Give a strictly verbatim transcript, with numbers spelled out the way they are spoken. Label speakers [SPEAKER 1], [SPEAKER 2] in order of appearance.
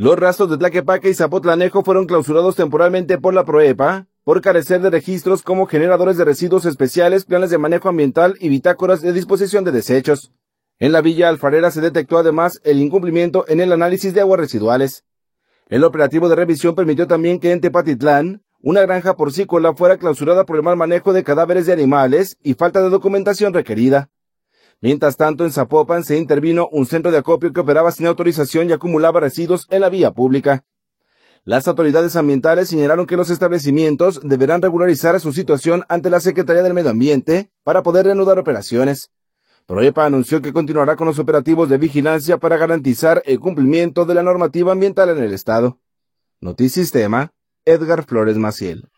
[SPEAKER 1] Los rastros de Tlaquepaque y Zapotlanejo fueron clausurados temporalmente por la PROEPA por carecer de registros como generadores de residuos especiales, planes de manejo ambiental y bitácoras de disposición de desechos. En la Villa Alfarera se detectó además el incumplimiento en el análisis de aguas residuales. El operativo de revisión permitió también que en Tepatitlán una granja porcícola fuera clausurada por el mal manejo de cadáveres de animales y falta de documentación requerida. Mientras tanto, en Zapopan se intervino un centro de acopio que operaba sin autorización y acumulaba residuos en la vía pública. Las autoridades ambientales señalaron que los establecimientos deberán regularizar su situación ante la Secretaría del Medio Ambiente para poder reanudar operaciones. PROEPA anunció que continuará con los operativos de vigilancia para garantizar el cumplimiento de la normativa ambiental en el estado. Notisistema, Edgar Flores Maciel.